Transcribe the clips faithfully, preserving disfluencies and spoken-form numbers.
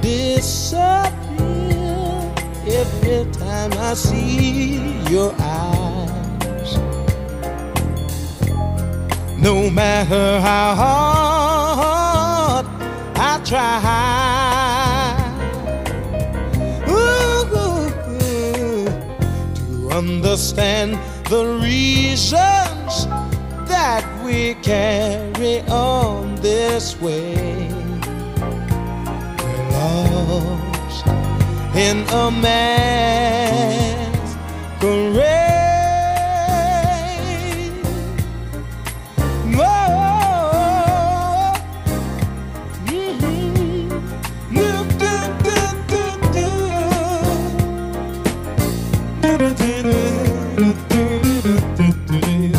disappear every time I see your eyes. No matter how hard I try ooh, ooh, ooh, to understand the reasons that we carry on this way. We're lost in a masquerade. Whoa, mm-hmm. Do, do, do, do, do. Do, do, do, do, do, do, do, do.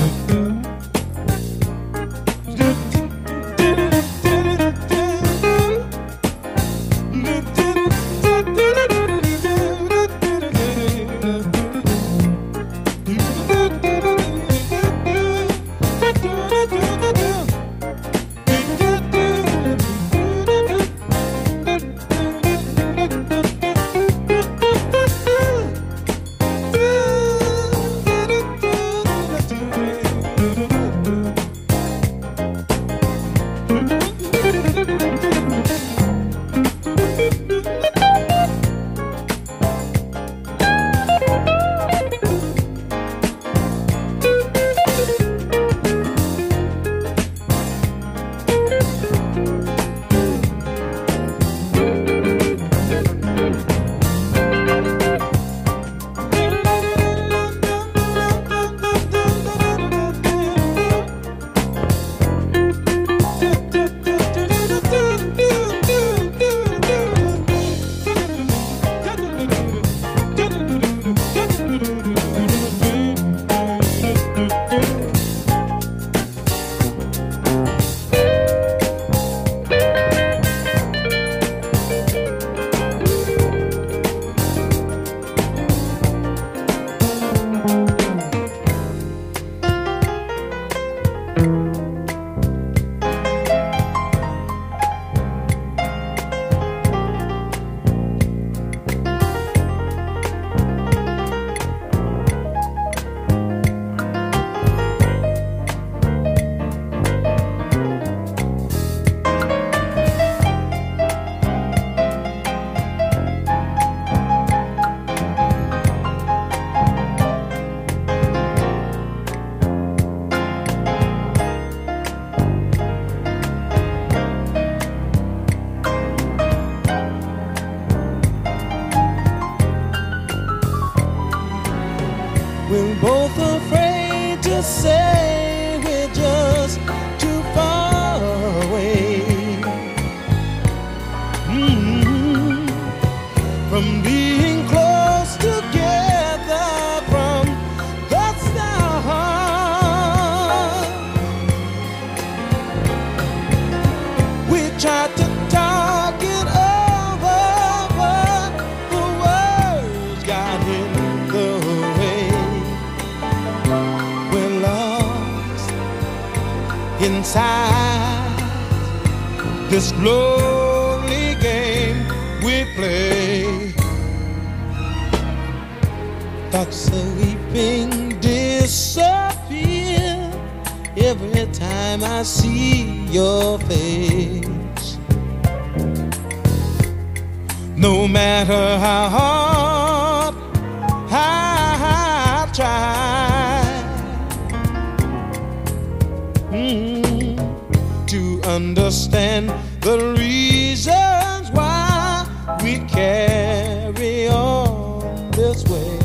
We're both afraid to say we're just too far away mm-hmm. from being close together from the start. We tried to talk it over, but the words got in the way. We're lost inside this lonely game we play. Thoughts of weeping disappear every time I see your face. No matter how hard I try mm, to understand the reasons why we carry on this way.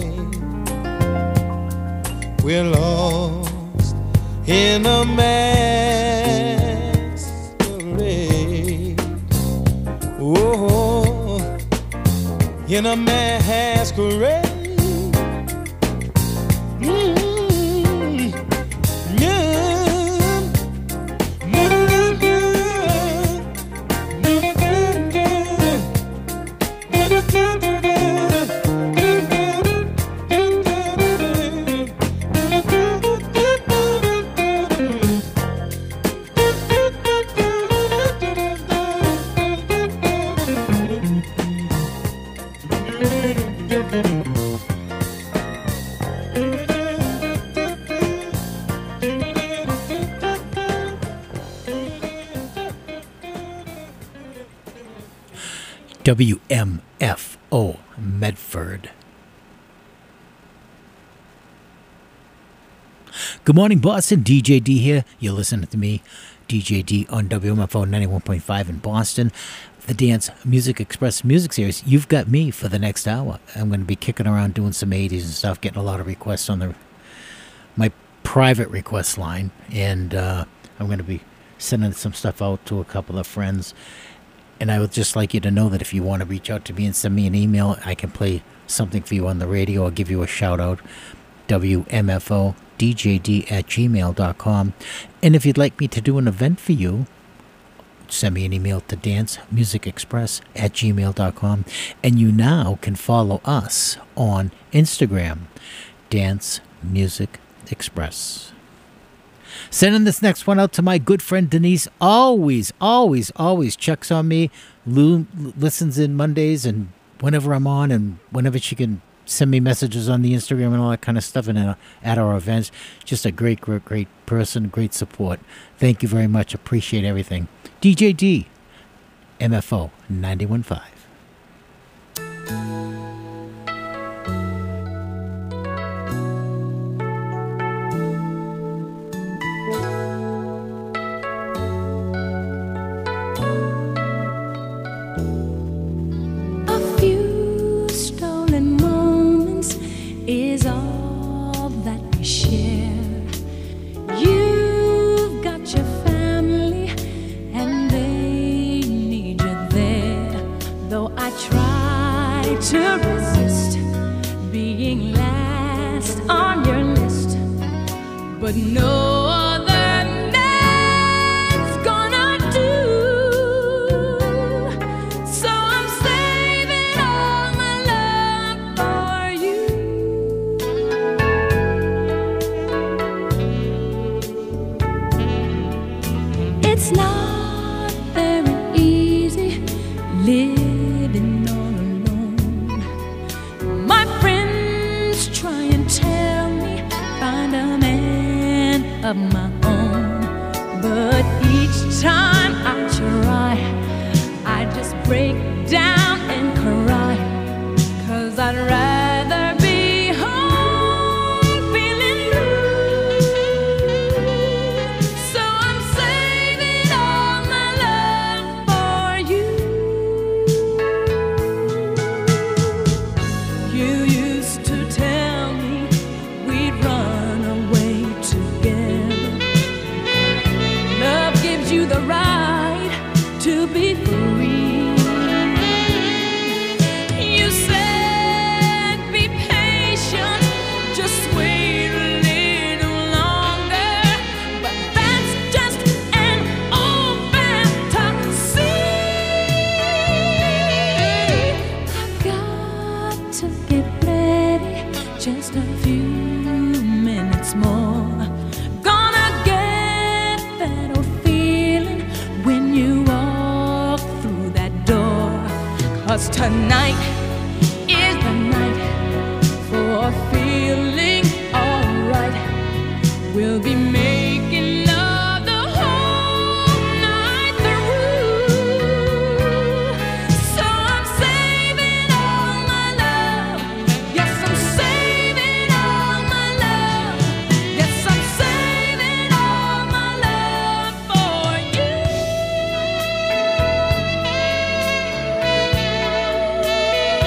We're lost in a masquerade. Oh, in a masquerade. Mm-hmm. Yeah. Mm-hmm. W M F O Medford. Good morning, Boston. D J D here. You're listening to me, D J D, on W M F O ninety-one point five in Boston. The Dance Music Express music series. You've got me for the next hour. I'm going to be kicking around doing some eighties and stuff, getting a lot of requests on the my private request line, and uh, I'm going to be sending some stuff out to a couple of friends. And I would just like you to know that if you want to reach out to me and send me an email, I can play something for you on the radio or give you a shout out. W M F O D J D at gmail dot com. And if you'd like me to do an event for you, send me an email to dance music express at gmail dot com. And you now can follow us on Instagram, Dance Music Express. Sending this next one out to my good friend Denise. Always, always, always checks on me. Lou listens in Mondays and whenever I'm on, and whenever she can send me messages on the Instagram and all that kind of stuff, and uh, at our events. Just a great, great, great person, great support. Thank you very much. Appreciate everything. D J D, M F O ninety-one point five. Is all that we share. You've got your family and they need you there. Though I try to resist being last on your list, but no other man's gonna do. So I'm saving all my love for you. It's not very easy living all alone. My friends try and tell me find a man of my own, but each time I try, I just break down and cry, 'cause I'd rather be home feeling blue. So I'm saving all my love for you. You used to tell me we'd run away together. Love gives you the right to be free. You said be patient, just wait a little longer, but that's just an old fantasy. I've got to get ready, just a few minutes more. Gonna get that old feeling when you walk through that door. 'Cause tonight is the night for feeling alright. We'll be making love the whole night through. So I'm saving all my love. Yes, I'm saving all my love. Yes, I'm saving all my love for you.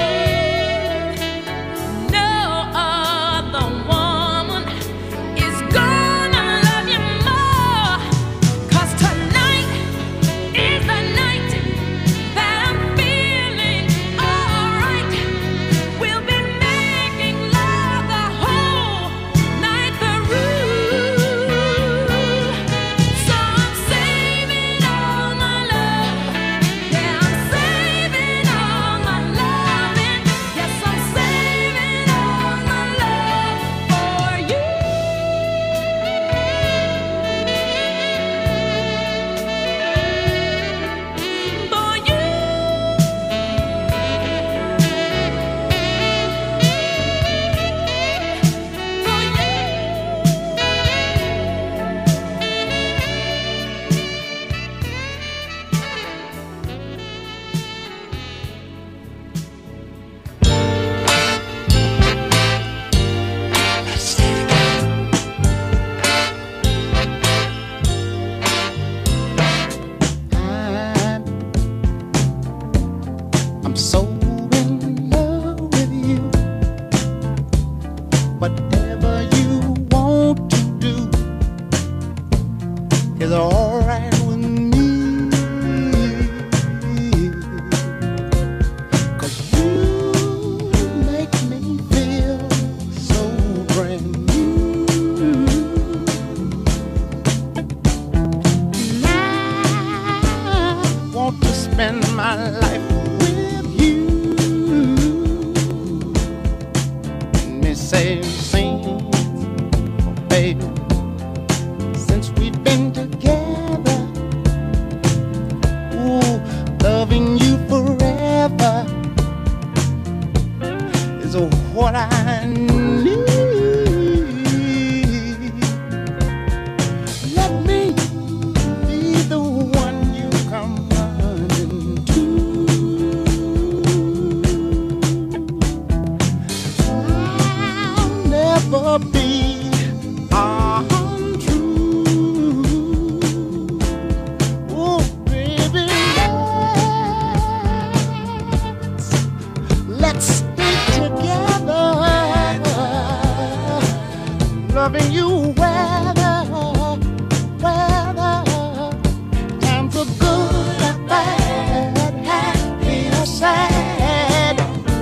loving you weather, weather. Times are good and bad, happy or sad.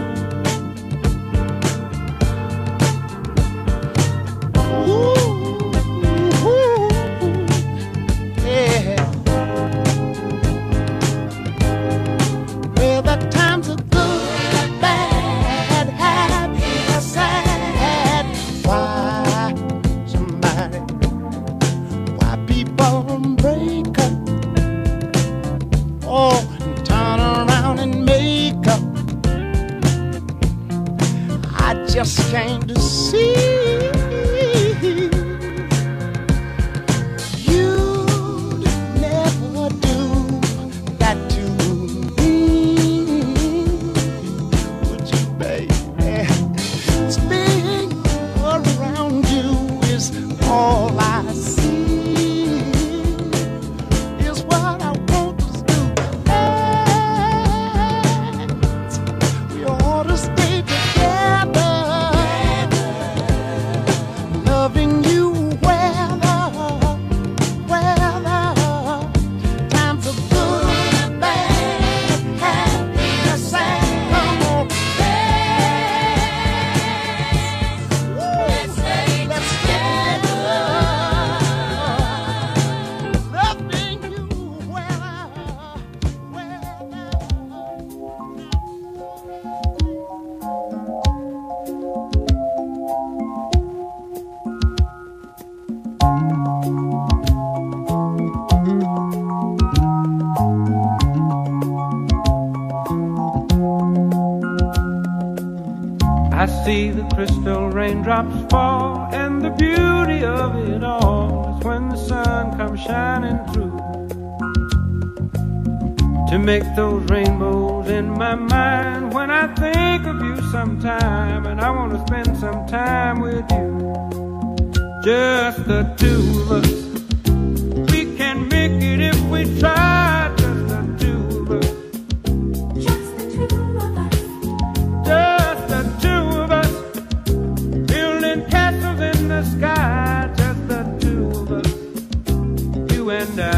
Ooh, ooh, yeah. Well, the times are good and bad, happy or sad. Why somebody, why people break up? Oh, and turn around and make up. I just came to see you'd never do that to me, would you, baby? Spinning around you is all I see, is what I want to do. We ought to stay together, loving you weather, weather. Times are good and bad, happy or sad. Come on, let's stay together, loving you weather, weather. I see the crystal raindrops fall, and the beauty of it all is when the sun comes shining through to make those rainbows in my mind. When I think of you sometime, and I want to spend some time with you, just the two of us. We can make it if we try, just the two of us. Just the two of us, building castles in the sky. Just the two of us, you and I.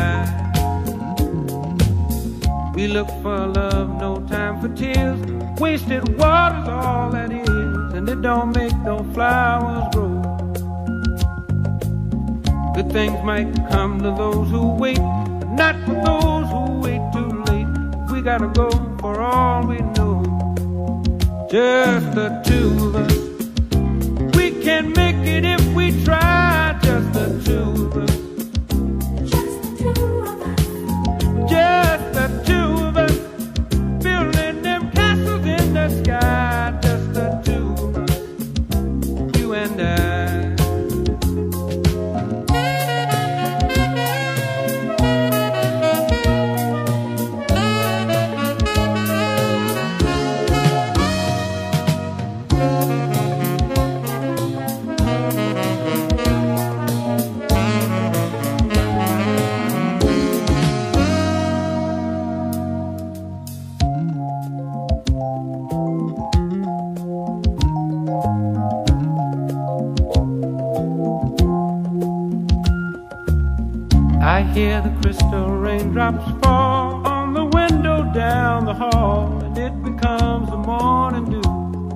We look for love, no time for tears. Wasted water's all that is, and it don't make no flowers grow. Good things might come to those who wait, but not for those who wait too late. We gotta go for all we know. Just the two of us. We can make it if we try. Just the two of us. Just the two of us. Just the two of us. Building them castles in the sky. Just the two of us. You and I. I hear the crystal raindrops fall on the window down the hall, and it becomes the morning dew.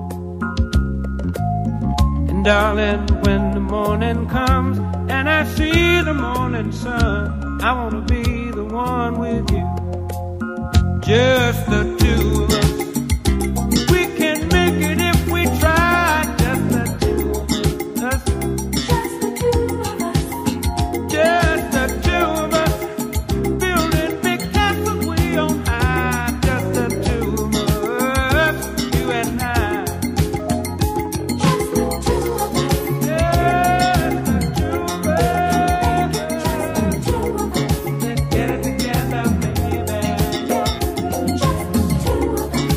And darling, when the morning comes and I see the morning sun, I wanna be the one with you. Just the two of us. We can make it if we try. Just the two of us. Just the two of us. Just the two of us. Building big castles way on high. Just the two of us. You and I. Just the two of us. Just the two of us. Just the two of us. Let's get it together, baby. Just the two of us.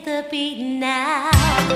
the beat now.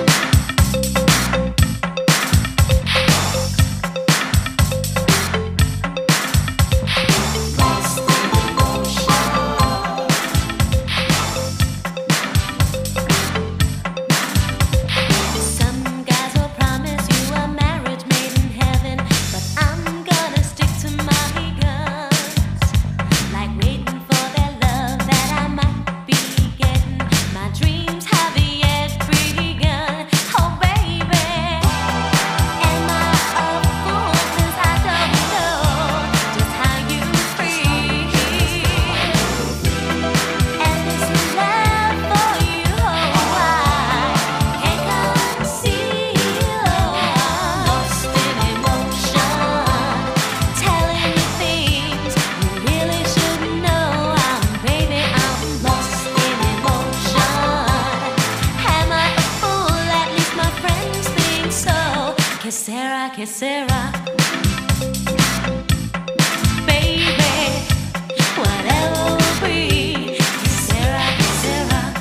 Que sera, baby, whatever will be. Que sera, que sera,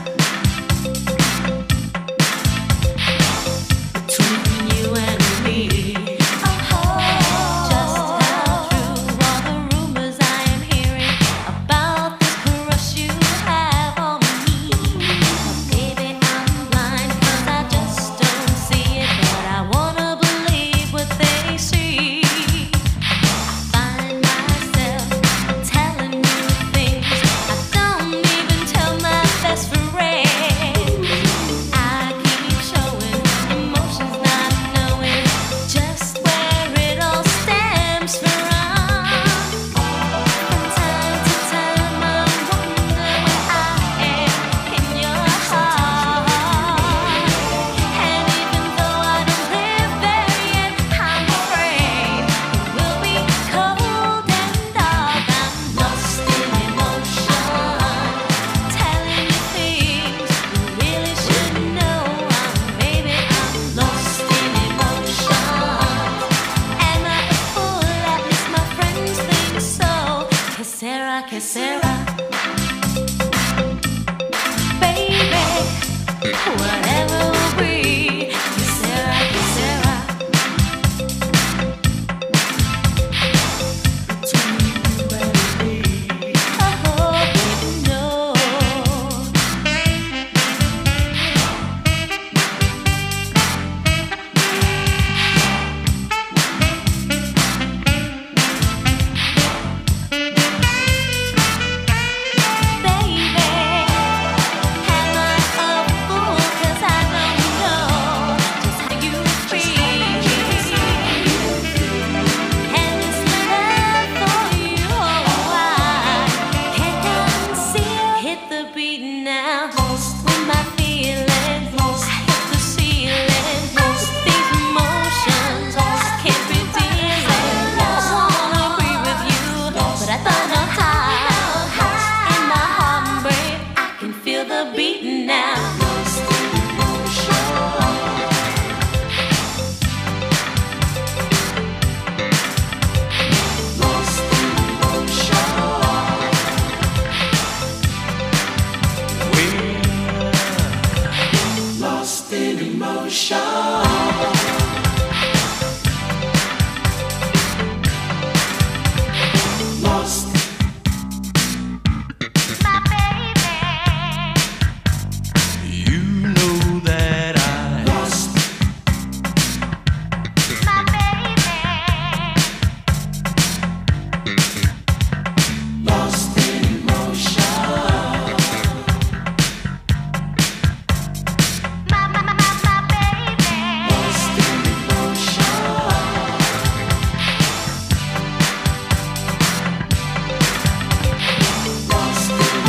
between you and me. Oh, just how true are the rumors I am hearing about this crush you have on me. Baby, I'm blind 'cause I just don't see it, but I wanna believe what they see. I find myself telling you things I don't even tell my best friend. I keep showing emotions, not knowing just where it all stems from. From time to time, I wonder where I am in your heart. And even though I don't live there yet, I'm afraid it will be cold and dark. I'm lost in emotion, telling you things you really should know. I'm, baby, I'm lost in emotion. Am I a fool? At least my friends think so. Que sera, que sera, baby, whatever will be. Que sera, que sera, between you and me. I hope you know. Baby, am I a fool? 'Cause I don't know just how you feel. And this love for you, oh, I can't conceal. Hit the beat now, with my feelings, I hit the ceiling. These emotions can't be dealing. I wanna agree with you, but I don't know how. In my heartbreak, I can feel the beat now. Lost in emotion. Lost. My baby, You know that I lost. my baby, Lost in emotion. my, my, my, my baby. Lost in emotion. Lost in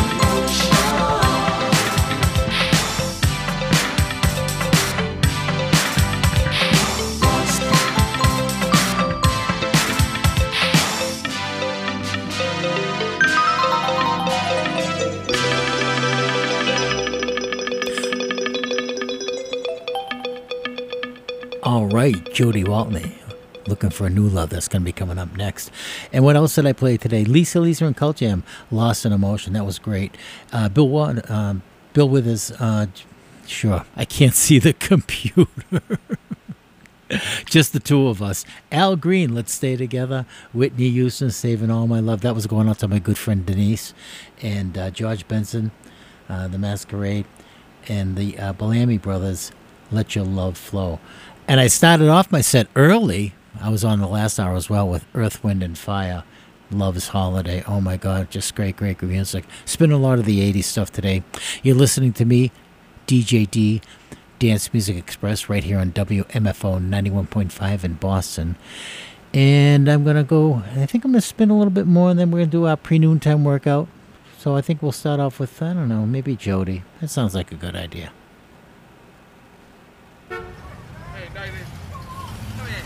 emotion. Lost. All right, Jody Waltney, looking for a new love. That's going to be coming up next. And what else did I play today? Lisa Lisa and Cult Jam, Lost in Emotion. That was great. Uh, Bill Wa- um, Bill Withers, uh, Sure. I can't see the computer. Just the two of us. Al Green, Let's Stay Together. Whitney Houston, Saving All My Love. That was going out to my good friend Denise. And uh, George Benson, uh, The Masquerade. And the uh, Bellamy Brothers, Let Your Love Flow. And I started off my set early. I was on the last hour as well with Earth, Wind, and Fire. Love's Holiday. Oh my God, just great, great music. Spin a lot of the eighties stuff today. You're listening to me, D J D, Dance Music Express, right here on W M F O ninety-one point five in Boston. And I'm going to go, I think I'm going to spin a little bit more, and then we're going to do our pre-noontime workout. So I think we'll start off with, I don't know, maybe Jody. That sounds like a good idea. Hey, David. Come here.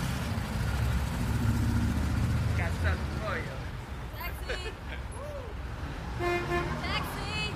Got something for you. Taxi! Taxi!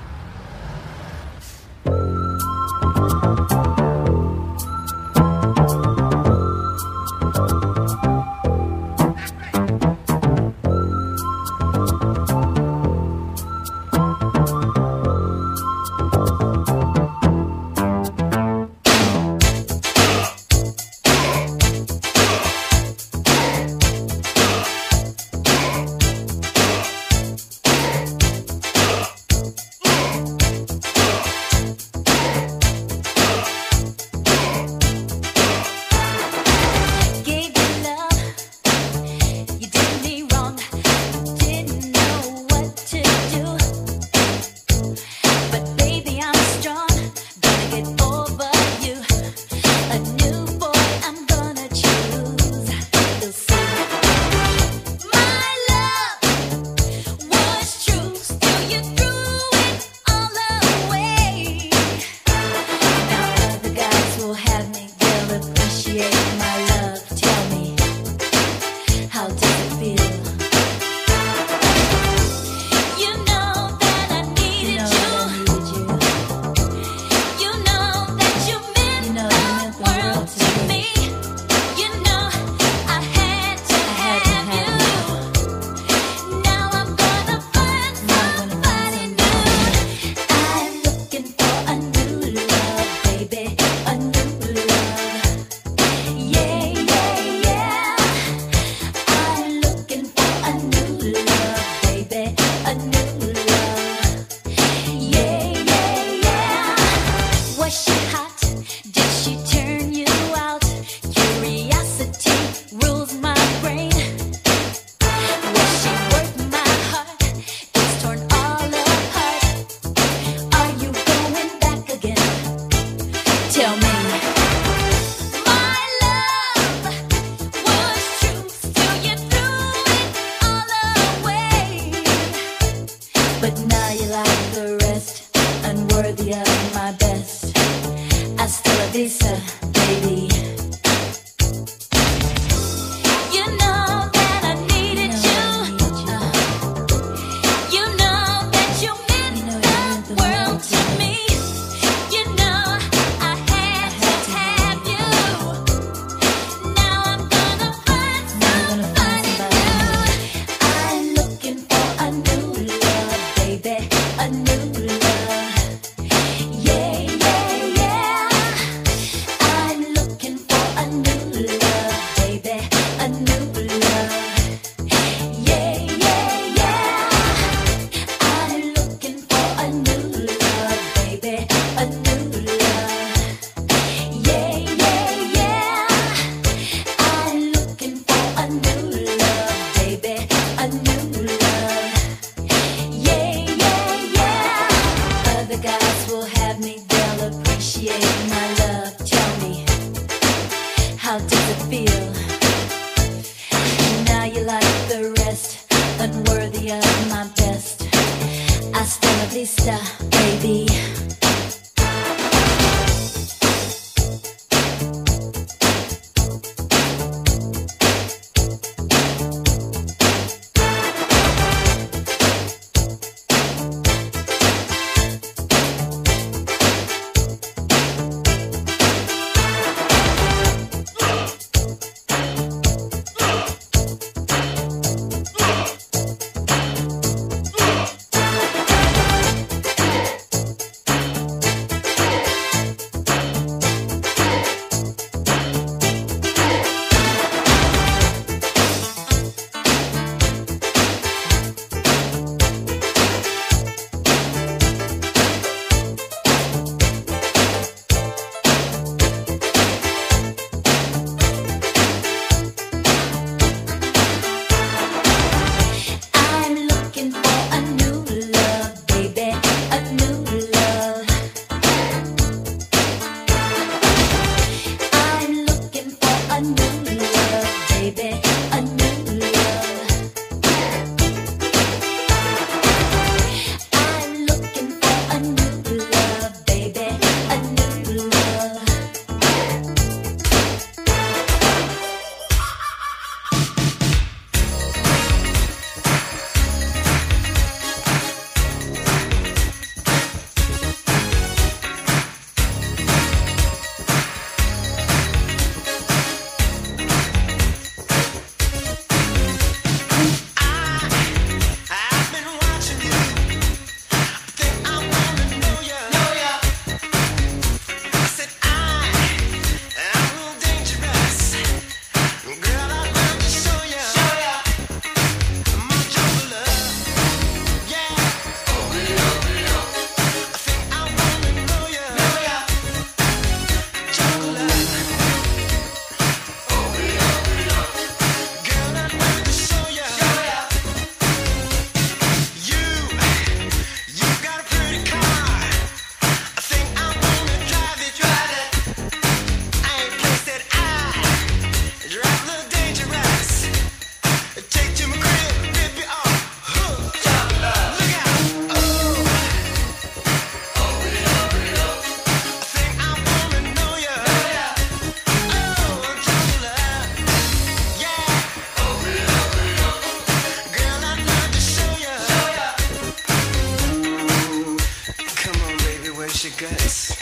guts.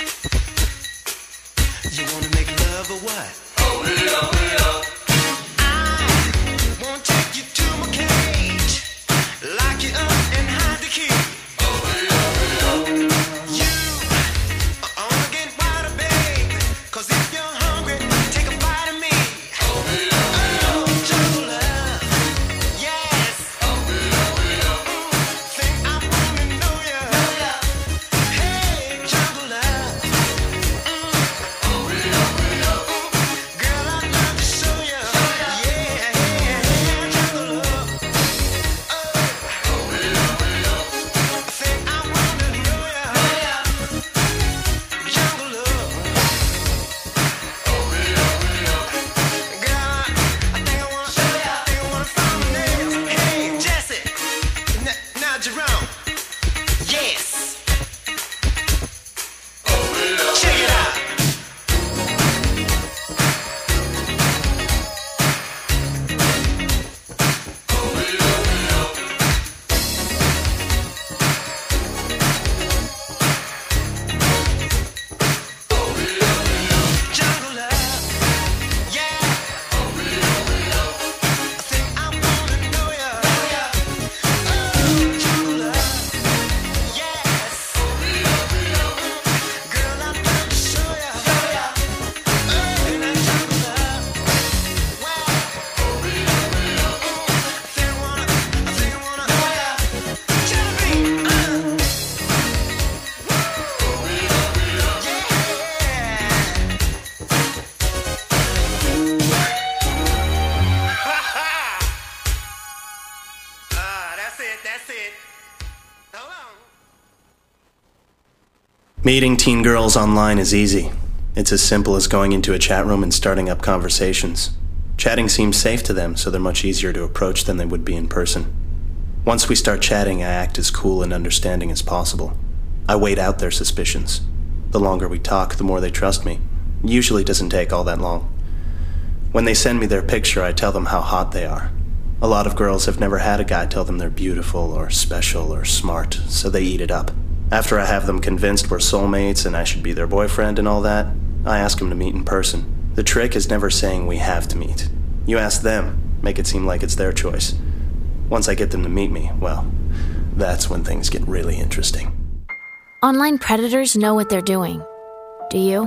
You wanna make love or what? Oh, yeah, oh, yeah. I won't take you to my cage, lock you up and hide the key. Oh, yeah, oh, yeah. You are only getting wider, babe, 'cause if you're hungry, take a bite of me. Oh, yeah, oh, jungle love, yes. Oh, yeah, oh, yeah. Think I wanna know ya. Hey, jungle love. Oh, yeah, oh, yeah. Girl, I'd love to show ya. Yeah, jungle love. Oh, oh, yeah, oh, yeah. Think I wanna know ya. Jungle love. Oh, yeah, oh, yeah. Girl, I think I wanna show ya. I think I wanna find my nails. Hey, Jesse. N- now, Jerome. Yes. Check it out. Jungle love, yeah. I think I wanna know ya. Oh, jungle love, yes. Girl, I'd love to show ya. Oh, and that jungle love, wow. I think I wanna, I think I wanna know ya. Jelly bean, uh. Ah, that's it, that's it. Hold on. Meeting teen girls online is easy. It's as simple as going into a chat room and starting up conversations. Chatting seems safe to them, so they're much easier to approach than they would be in person. Once we start chatting, I act as cool and understanding as possible. I wait out their suspicions. The longer we talk, the more they trust me. It usually doesn't take all that long. When they send me their picture, I tell them how hot they are. A lot of girls have never had a guy tell them they're beautiful or special or smart, so they eat it up. After I have them convinced we're soulmates and I should be their boyfriend and all that, I ask them to meet in person. The trick is never saying we have to meet. You ask them, make it seem like it's their choice. Once I get them to meet me, well, that's when things get really interesting. Online predators know what they're doing. Do you?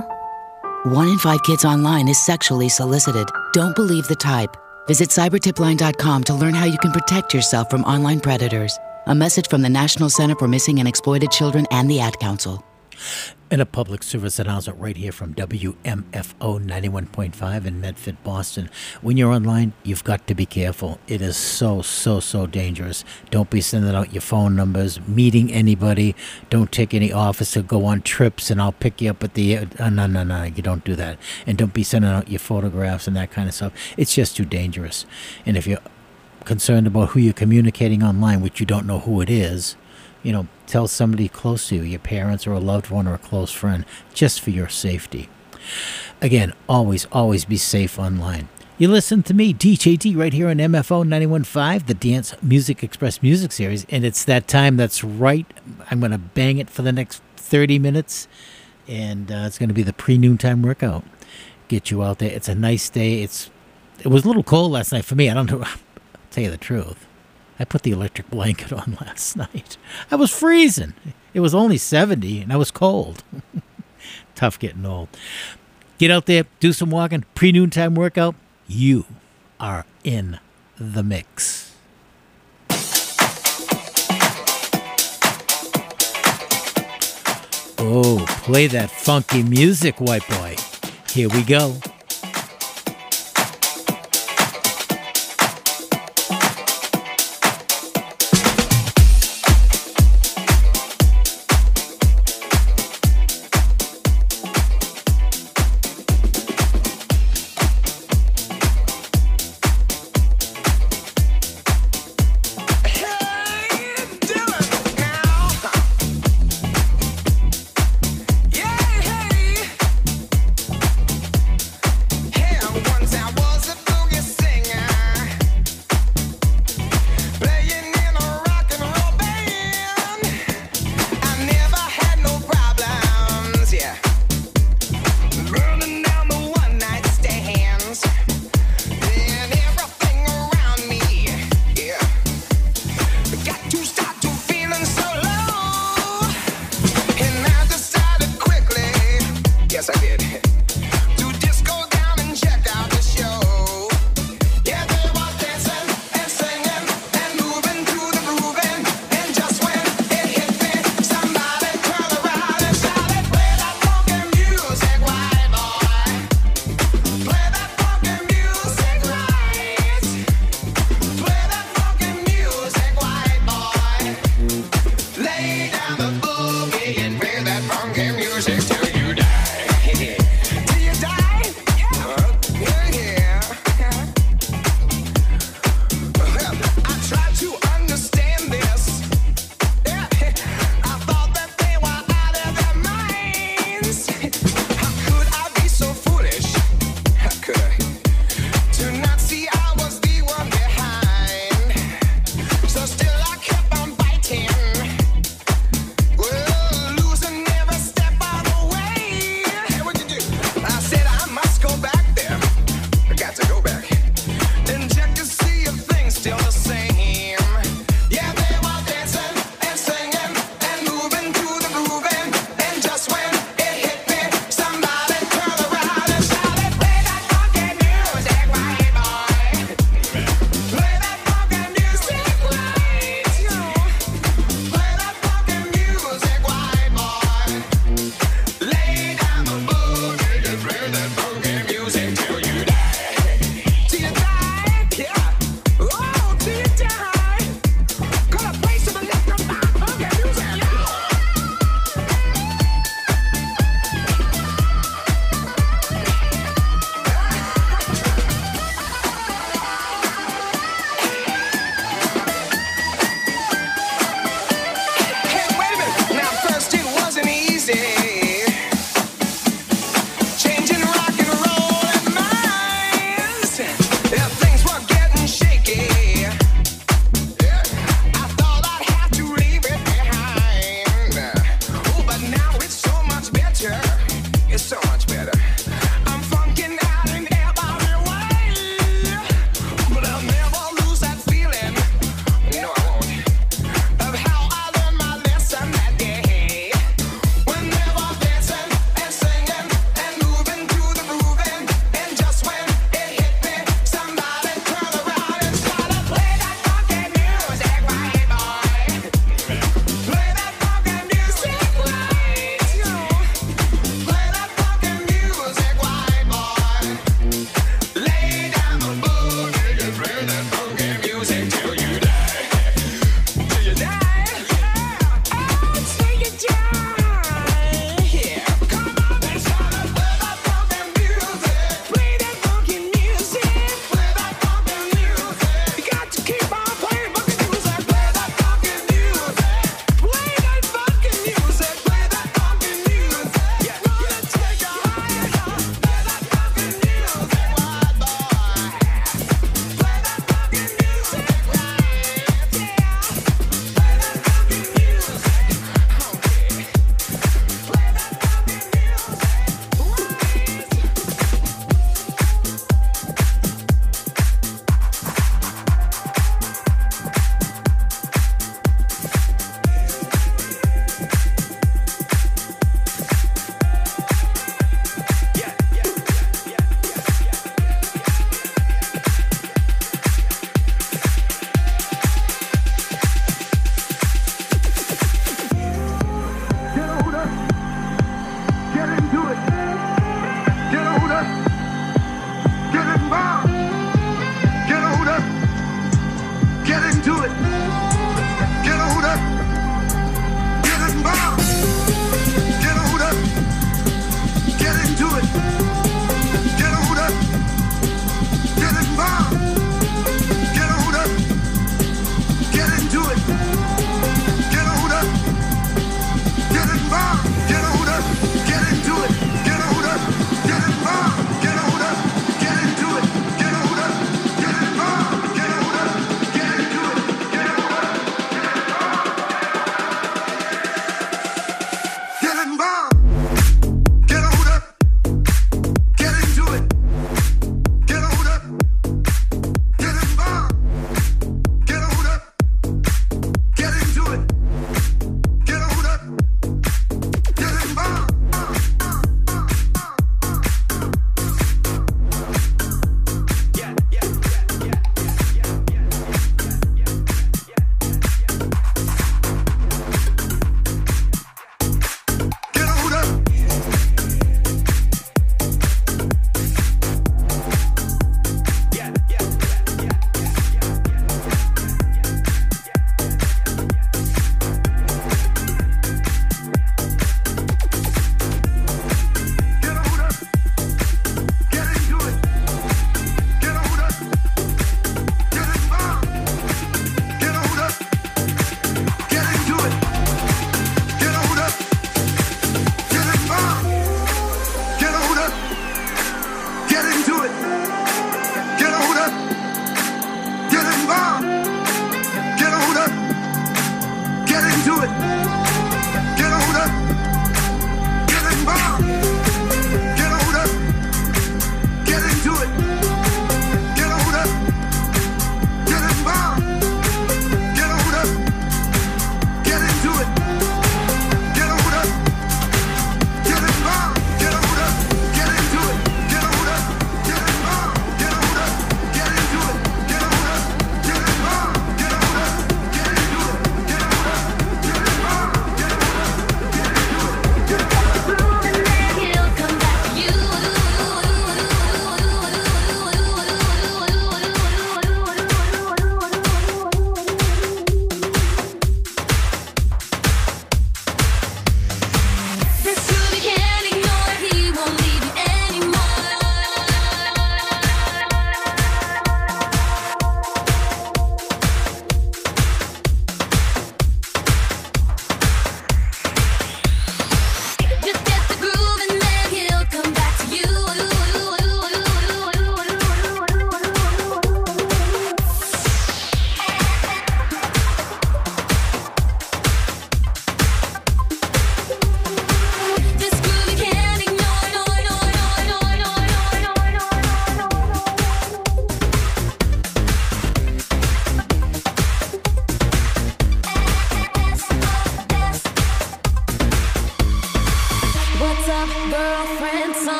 One in five kids online is sexually solicited. Don't believe the type. Visit cyber tip line dot com to learn how you can protect yourself from online predators. A message from the National Center for Missing and Exploited Children and the Ad Council. And a public service announcement right here from W M F O ninety-one point five in Medford, Boston. When you're online, you've got to be careful. It is so, so, so dangerous. Don't be sending out your phone numbers, meeting anybody. Don't take any offers to go on trips and I'll pick you up at the... Uh, no, no, no, you don't do that. And don't be sending out your photographs and that kind of stuff. It's just too dangerous. And if you're concerned about who you're communicating online, which you don't know who it is, you know, tell somebody close to you, your parents or a loved one or a close friend, just for your safety. Again, always, always be safe online. You listen to me, D J D, right here on M F O ninety-one point five, the Dance Music Express Music Series, and it's that time. That's right. I'm going to bang it for the next thirty minutes, and uh, it's going to be the pre-noontime workout. Get you out there. It's a nice day. It's It was a little cold last night for me. I don't know. I'll tell you the truth. I put the electric blanket on last night. I was freezing. It was only seventy, and I was cold. Tough getting old. Get out there, do some walking, pre-noontime workout. You are in the mix. Oh, play that funky music, white boy. Here we go. Yeah, hey.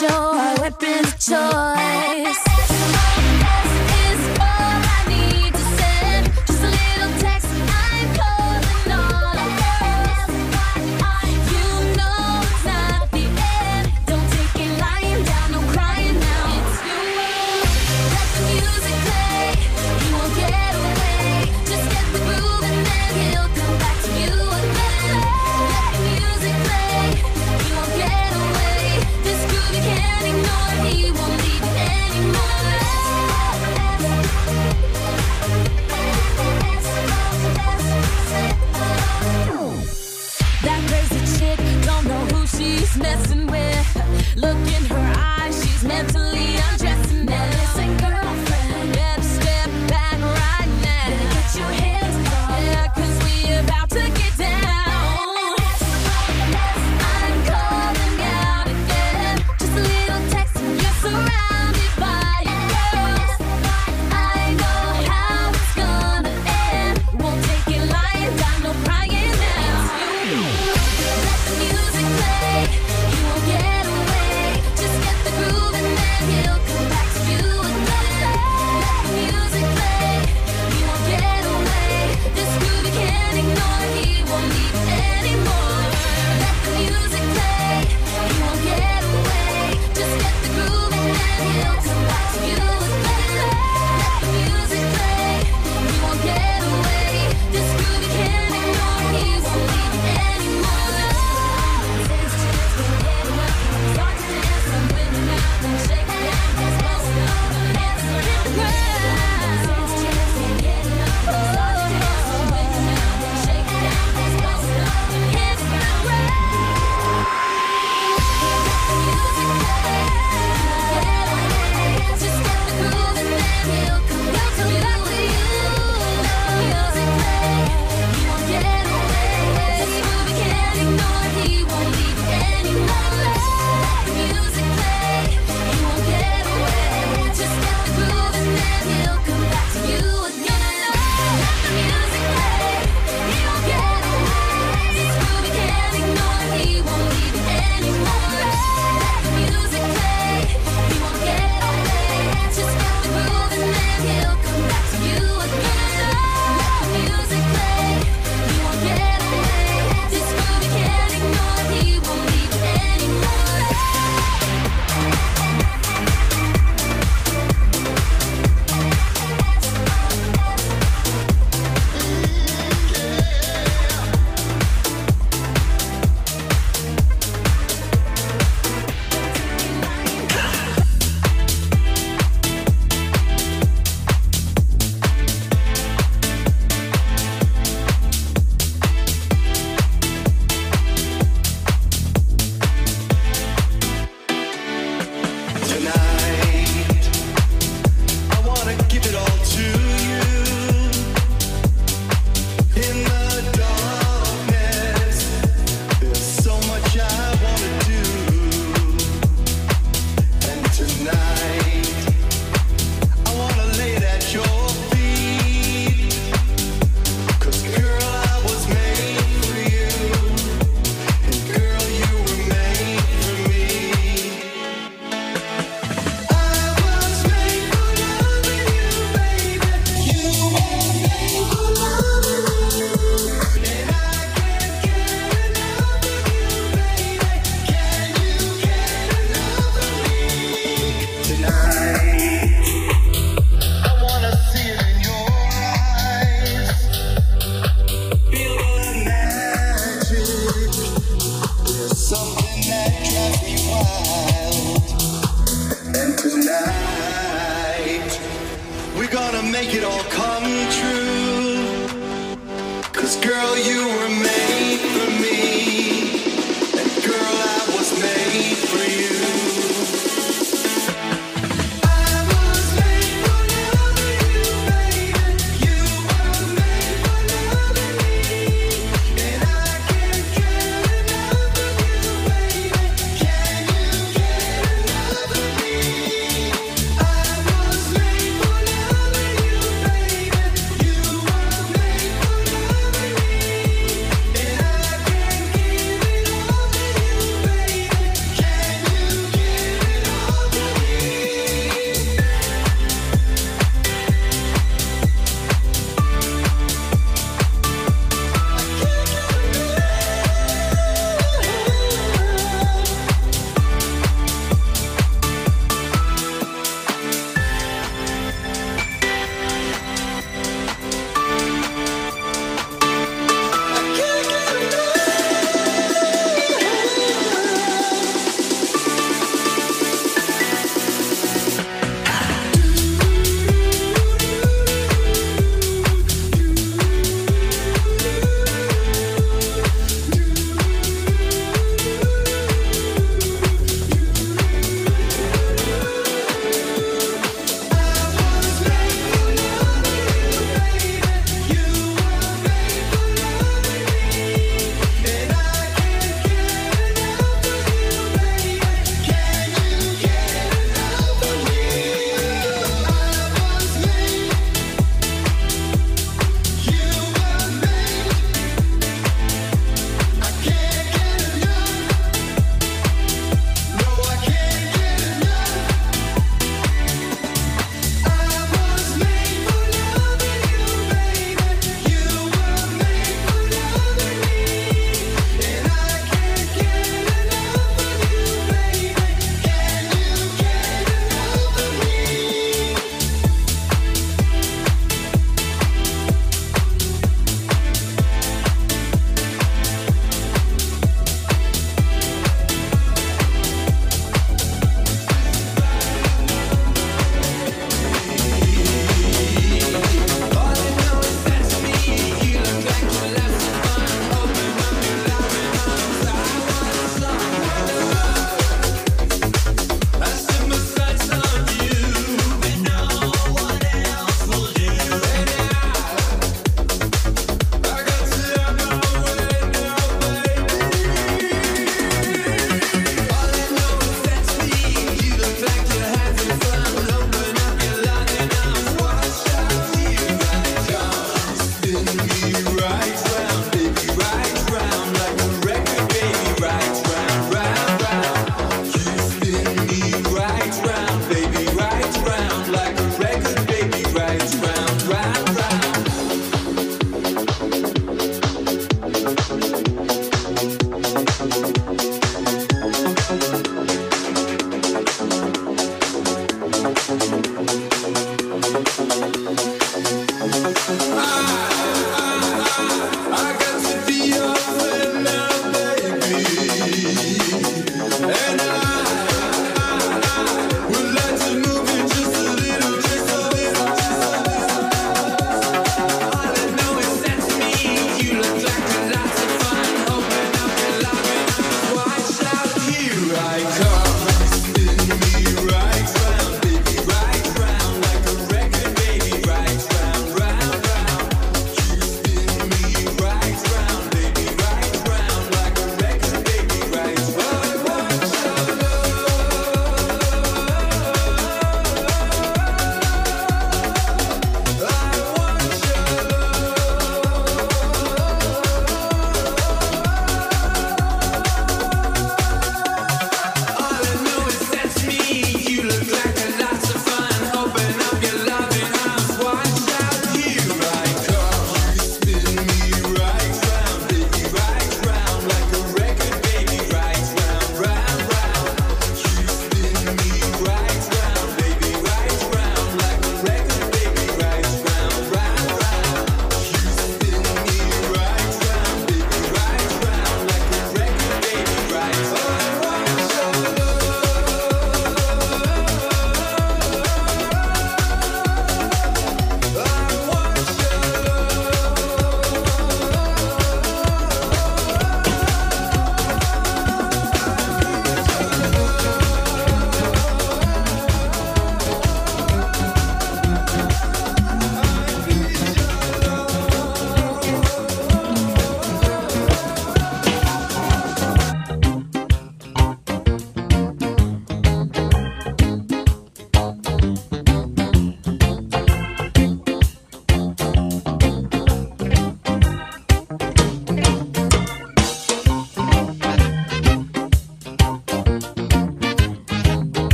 your weapons of choice. Is all I need to send. Just a little text. I'm calling all of us. You know it's not the end. Don't take it lying down, no crying now. It's you. Let the music play. He won't get away. Just get the groove and then he'll come back to you again. Let the music play. He won't get away. This groove you can't ignore. He won't leave you anymore. That crazy chick don't know who she's messing with. Look in her eyes, she's mentally undressing. Now listen, girlfriend, better step back right now. Better get your hands up, yeah, 'cause we about to get down. I'm calling out again. Just a little text and you're surrounded by your girls. I know how it's gonna end. Won't take it lying down, no crying now. Let the music play. He won't get away. Just get the groove and then he'll come back to you again. Let the music play. He won't get away. This groove you can't ignore. He won't leave you anymore. Let the music play. He won't get away. Just get the groove and then he'll come back to you again. Let the music play. He won't get away. This groove you can't ignore. He won't leave you anymore. Start to dance and win it now. Then shake it down. Let's go. Hands hit the ground. Start to dance and win it now. Then shake it down. Let's go. Hands hit the ground. Let the music play. Get away. Just get the groove and then he'll come back to you. Let the music play. He won't get away. This groove you can't ignore. He won't leave you anymore. Let the music play. He won't get away. Just get the groove and then he'll come back to you again. Let the music play. He won't get away. This groove you can't ignore. He won't leave you anymore. Let the music play. He won't get away. Just get the groove and then he'll come back to you again. Let the music play. He won't get away. This groove you can't ignore. He won't leave you anymore. Tonight, I wanna give it all to you. In the darkness, there's so much I wanna do. And tonight, I wanna lay it at your feet. 'Cause girl, I was made for you. And girl, you were made for me. I was made for loving you, baby. You were made for loving me. And I can't get enough of you, baby. Can you get enough of me? Tonight, I wanna see it in your eyes. Feel the magic. There's something that drives me wild. And tonight, we're gonna make it all come true. 'Cause girl, you were made for me. And girl, I was made for you. I was made for loving you, baby. You were made for loving me. And I can't get enough of you, baby. Can you get enough of me? I was made for loving you, baby. You were made for loving me. And I can't give it all to you, baby. Can you get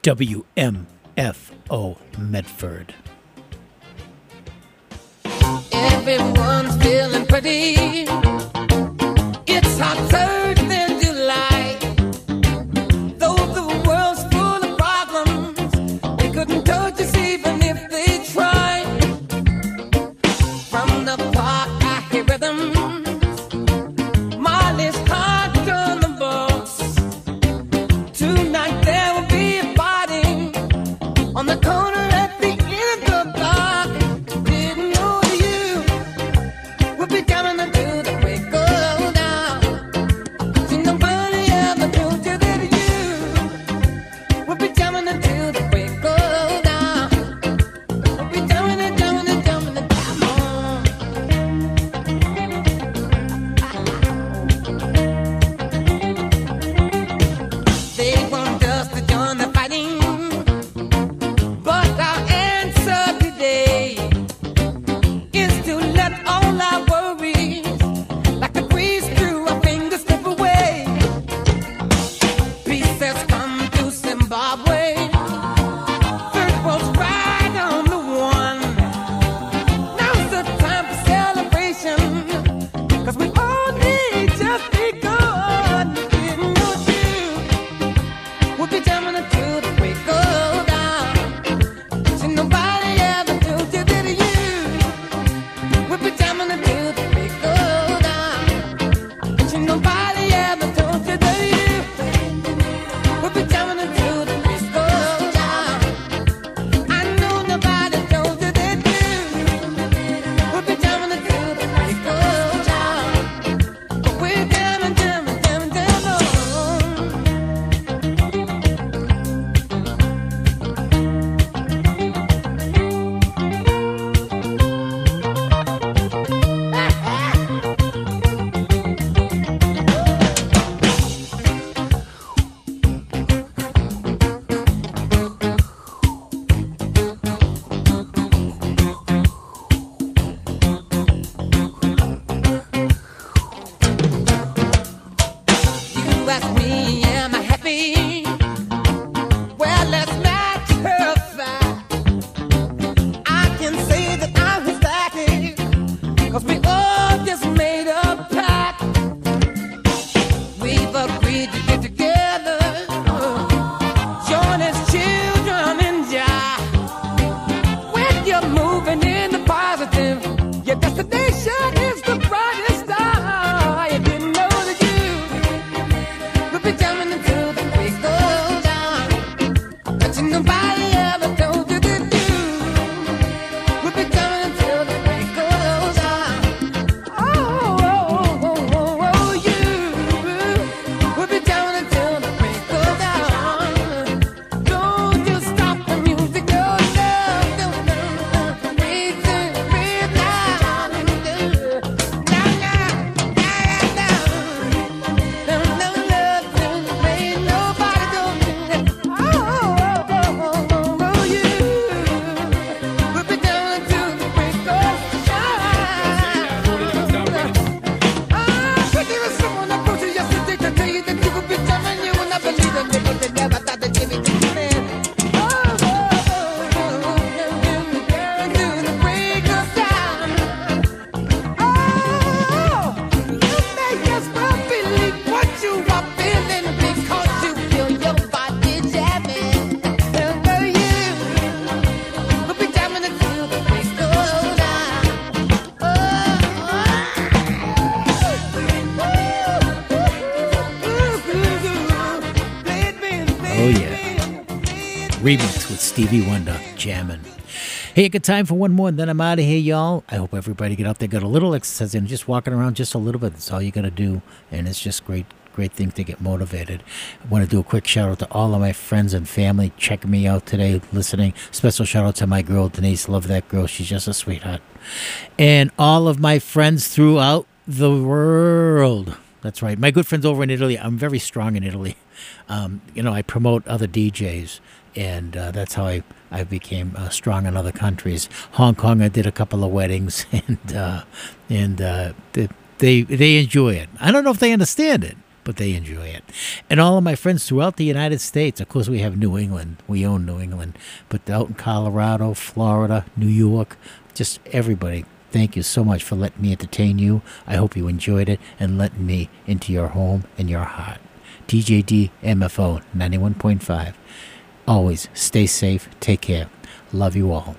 W M F O Medford. Everyone's feeling pretty. It's hotter than July. Though the world's full of problems, they couldn't touch us even if they tried. From the park, I hear rhythms. Molly's heart on the bus. Tonight there will be a party on the corner at the end of the block. Didn't know you would be coming into the break of dawn. See, nobody ever told you that you would be coming into the break of dawn. Would be coming and coming and coming and they want us to join the fighting, but our answer today is to let all our worries, like a breeze through our fingers, slip away. Peace has come to Zimbabwe. Third world's right on the one. Now's the time for celebration, 'cause we all need just begun. Didn't know you would be jamming until the break of dawn. See, nobody ever told you that you would be jamming until the break of dawn. See, nobody ever told you that you would be jamming until the break of dawn. I know nobody told you that you would be jamming until the break of dawn. But we're jamming, jamming, jamming, jamming on. You ask me, am I happy? Well, let's not terrify. I can say that I'm ecstatic, 'cause we all just made a pact. We've agreed to get together, join as children in Jah. When you're moving in the positive, your destination is the brightest star. You didn't know that you would be jamming until the break of dawn. But you nobody ever told you that you would be jamming until the break of dawn. Oh, oh, oh, oh, oh, you would be jamming until the break of dawn. Don't you stop the music, no, no, no, no, no. Breathe in, breathe out. No, no, no, no, no. No, no, no, no, ain't nobody gonna do that. Oh, oh, oh, oh, oh, oh, you would be jamming until the break of dawn. Ah, but there was someone approached you yesterday to tell you that you would be jamming. You would not believe them, but they never thought they'd give it to you, man. Oh, oh, oh, oh, oh, until the break of dawn. Oh, you make us not believe what you are feeling, because you feel your body jamming. And for you, we'll be jamming until the break of dawn. Oh, yeah. Remix with Stevie Wonder, jamming. Hey, good time for one more, and then I'm out of here, y'all. I hope everybody get out there, got a little exercise in, just walking around just a little bit. That's all you got to do, and it's just great, great thing to get motivated. I want to do a quick shout out to all of my friends and family checking me out today, listening. Special shout out to my girl Denise. Love that girl. She's just a sweetheart. And all of my friends throughout the world. That's right. My good friends over in Italy. I'm very strong in Italy. Um, you know, I promote other D Js, and uh, that's how I, I became uh, strong in other countries. Hong Kong, I did a couple of weddings, and uh, and uh, they they enjoy it. I don't know if they understand it, but they enjoy it. And all of my friends throughout the United States, of course, we have New England. We own New England. But out in Colorado, Florida, New York, just everybody, thank you so much for letting me entertain you. I hope you enjoyed it and letting me into your home and your heart. D J D M F O ninety-one point five. Always stay safe. Take care. Love you all.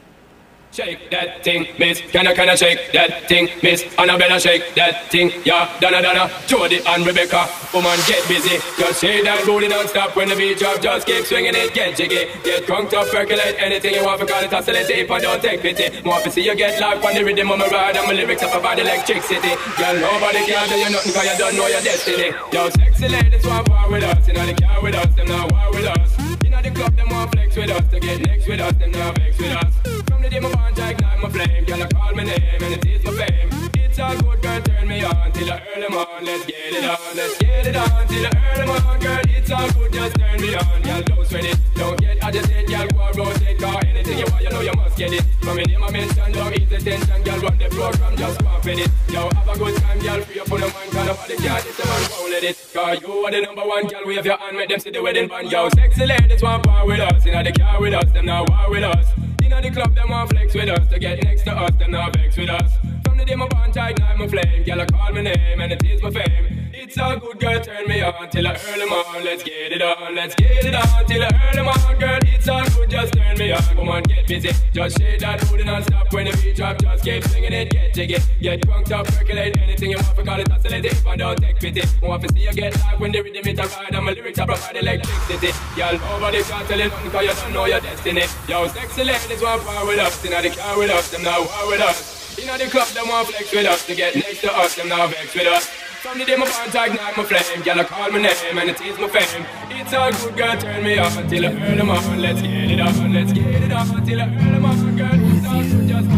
Shake that thing, miss. Can I, can I shake that thing, miss? Annabella, shake that thing, yeah. Donna, Donna, Jody and Rebecca. Woman, get busy. Just shake that booty non-stop when the beat drop. Just keep swinging it, get jiggy. Get crunked up, percolate anything you want. For call it oscillate if I don't take pity. More to see you get locked on the rhythm of my ride. And my lyrics up about electricity. Girl, nobody can do you nothing cause you don't know your destiny. Yo, sexy ladies want war with us. You know they care with us, them not war with us. You know the club, them want flex with us. To get next with us, them not vex with us. From the day my bond, I ignite my flame. Girl, I call my name and it is my fame. It's all good, girl, turn me on till the early morn. Let's get it on, let's get it on till the early morn. Girl, it's all good, just turn me on. Girl, don't sweat it, don't get agitated. Girl, go and rotate, cause anything you want, you know you must get it. From your name I mention, don't ease the tension. Girl, run the program, just go and fit it. Yo, have a good time, girl, free up on the mind. Cause nobody can hit the man, won't let it. Cause you are the number one, girl, wave your hand, make them see the wedding band. Yo, sexy ladies want power with us. You know they care with us, them not war with us. You know the club, them want flex with us. To get next to us, them not vex with us. From the day my bond, I ignite my flame. Girl, I call my name and it is my fame. It's all good, girl, turn me on till the early morn. Let's get it on, let's get it on till the early morn. Girl, it's all good, just turn me on. Come on, get busy, just shake that booty non-stop. When the beat drop, just keep swinging it, get jiggy. Get crunked up, percolate anything you want. For call it oscillate if I don't take pity. Want to see you get live when the rhythm it a ride. And my lyrics are provide electricity. Girl, nobody can tell you nothing cause you don't know your destiny. Yo, sexy ladies want power with us. You know they care with us, them not war with us. You know the club, them want flex with us. To get next to us, them not vex with us. From the day my bond, I ignite my flame. Girl, I call my name and it is my fame. It's all good, girl, turn me on till the early morn. Let's get it on, let's get it on till the early morn. Girl, it's all good, just